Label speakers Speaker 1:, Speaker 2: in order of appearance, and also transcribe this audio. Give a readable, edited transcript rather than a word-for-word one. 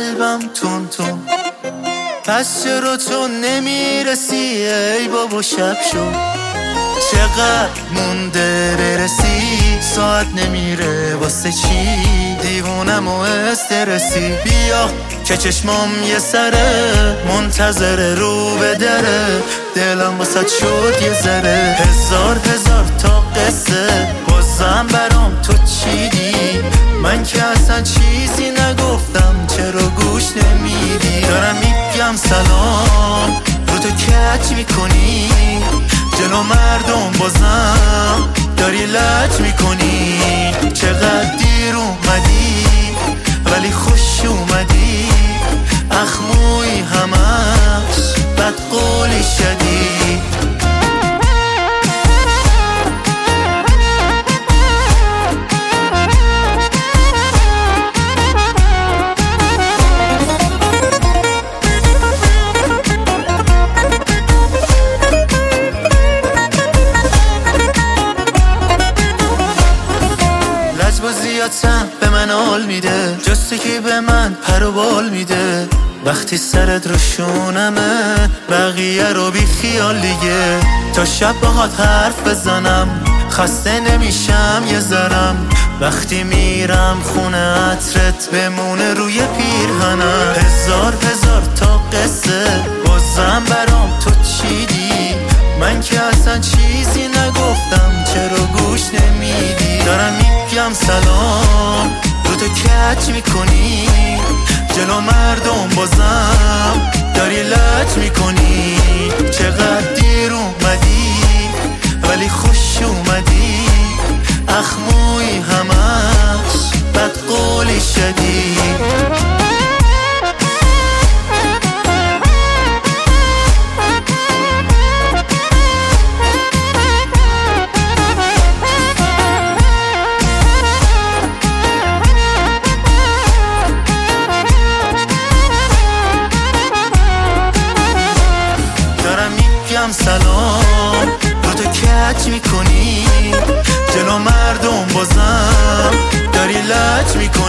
Speaker 1: قلبم تون تون. پس چرا تو نمیرسی ای بابا؟ شب شد چقدر مونده برسی، ساعت نمیره واسه چی؟ دیوونم و استرسی. بیا که چشمام یه سره منتظره رو به دره، دلم واسه شد یه ذره. هزار تا قصه بازم برام تو چیدی، من که اصلا چیزی نگفتم، چرا گوش نمیدی؟ دارم میگم سلام، رو تو کچ میکنی، جلو مردم بازم داری لج میکنی. چقدر دیر اومدی ولی خوش اومدی، اخموی همش بد قولی شدی. لجبازیاتم به من حال میده، جسته که به من پر و بال میده. وقتی سرت رو شونمه بقیه رو بی خیال دیگه. تا شب باهات حرف بزنم خسته نمیشم یه ذرم، وقتی میرم خونه عطرت بمونه روی پیرهنم. هزار تا قصه بازم برام تو چیدی، من که اصلا چیزی نگفتم، چرا گوش نمیدی؟ دارم میگم سلام، رو تو کچ میکنی، جلو مردم بازم داری لج میکنی. چقدر دیر اومدی ولی خوش اومدی، اخموی همش بد قولی شدی. سلام، رو تو کچ میکنی، جلو مردم بازم داری لج میکنی.